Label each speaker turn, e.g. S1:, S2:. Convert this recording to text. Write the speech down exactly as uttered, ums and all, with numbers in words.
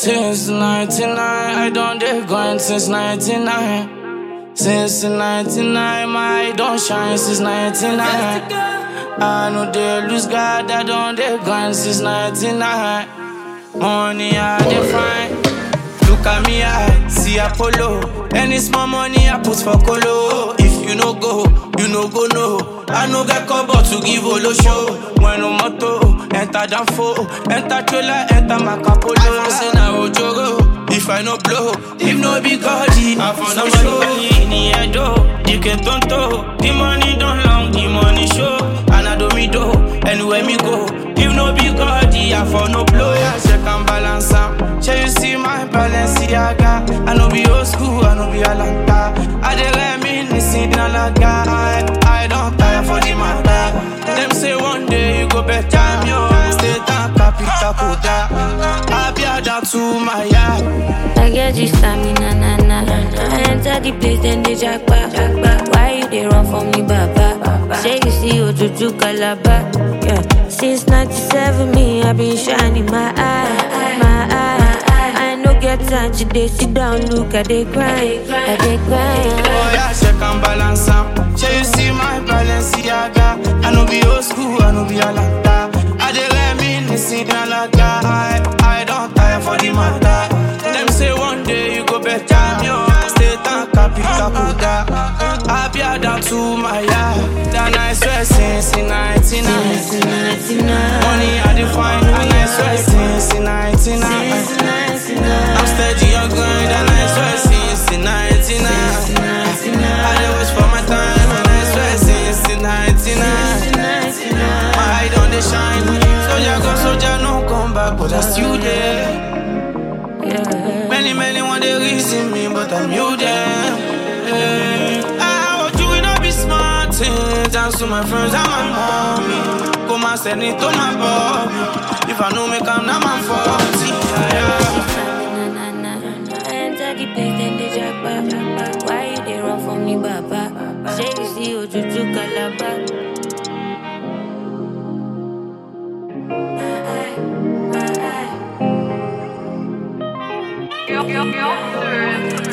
S1: Since ninety-nine, I done dey grind since ninety-nine. Since ninety-nine, my eye don't shine since ninety-nine. I know they lose God, I done dey grind since ninety-nine. Money I dey find. Look at me, I see Apollo. Any small money I put for Colo. If you no go, you no go no. I no get cover to give Olo show. When no moto, enter Danfo, enter trailer, enter Macapolo. I say na Ojoro, if I no blow, if no be God, I for no show. In the head, you can tonto. The money don't long, the money show. And I do me do, anywhere me go. If no be God, I for no blow. Yeah, check and balance am. Shall you see my Balenciaga? I no be old school, I no be Alanta. I dey reminisce in Alaga. I, I don't tire for the matter. Them say one day you go better me, oh. State and capital Koda. I be a down to my yard.
S2: I get this stamina, na na na. I enter the place, then they jackpot. Why you they run from me, Baba? Say you see Ojuju Calabar. Yeah. Since ninety-seven, me I been shining my eye, my eye. I no get time to dey sit down, look at they grind, at they grind.
S1: Oh yeah, check and balance am. Shall you see my Balenciaga? I no be old school, I no be Alanta. I dey reminisce in Alaga. I, I don't tire for the matter. Them say one day you go better me, oh. State and capital Koda. I be a down to my yard. That I swear since ninety-nine. Money I define, and I swear since ninety-nine. I'm steady on grind, and I swear since ninety-nine. I dey wish for my time, and I swear since ninety-nine. My eye don't dey shine. Soldier go, soldier no come back, but I still there. Many, many want they reason me, but I'm you there. Yeah. I want you to be smart. Dance to my friends and my mommy. Come and send it to my body. If I know me come now, I'm forty.
S2: I enter the place, then they jackpot. Why you they run from me, Baba? Say you see Ojuju Calabar.
S3: Yo, yo, yo, sir.